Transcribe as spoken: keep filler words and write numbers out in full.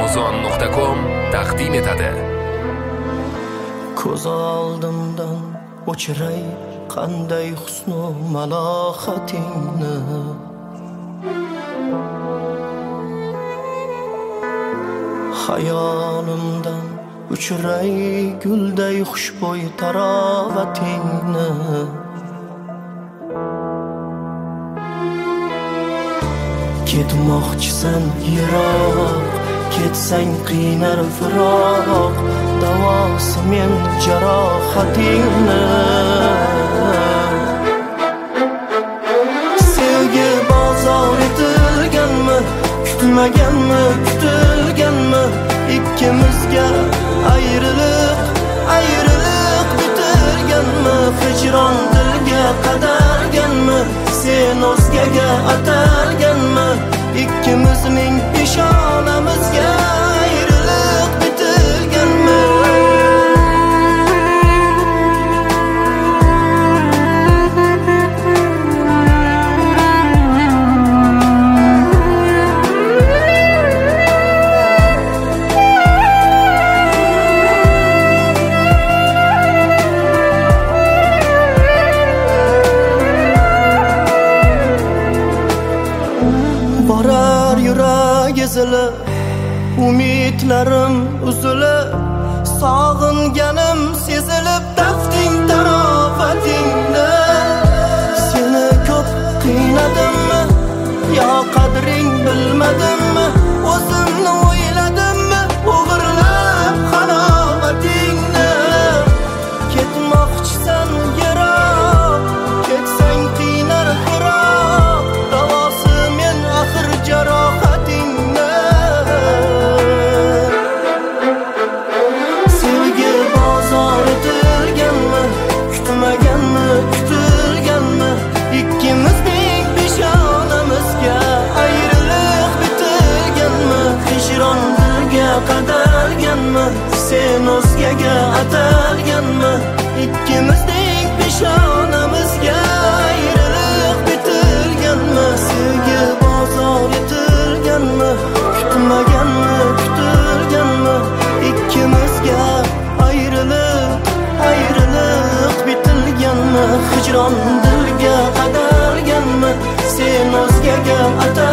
Ozon nuqta com taqdim etadi. Ko'z oldimdan o'chiray qanday husnu malohatingni, xayolimdan uchiray gulday xushbo'y tarovatingni. Ketmoqchisan yiroq, ketsang qiynar firoq, davosi men jarohatingni. Sevgi bozor etilganmi, kutilmaganmi, kutilganmi? Ikkimizga ayriliq, ayriliq bitilganmi? Hijron dilga qadalganmi, sen o'zgaga atalganmi? Ikkimizning peshonamizga ayriliq bitilganmi? Borar yurak ezilib, umidlarim uzilib, sog'inganim sezilib, tafting tarofatingda. Seni ko'p qiynadimmi, yo qadring bilmadimmi? O'zimni o'yladimmi, o'g'irlab halovatingni? Ketmoqchisan yiroq, ketsang qiynar firoq, davosi men axir jarohatingni. Sevgi bozor etilganmi, kutilmaganmi, kutilganmi? Ikkimizning peshonamizga ayriliq bitilganmi? Hijron dilga qadalganmi, sen o'zgaga atalganmi? Ikkimizning peshonamizga ayriliq bitilganmi? Sevgi bozor etilganmi, kutilmaganmi, kutilganmi? Ikkimizga ayriliq, ayriliq bitilganmi? Hijron dilga qadalganmi, sen o'zgaga atalganmi?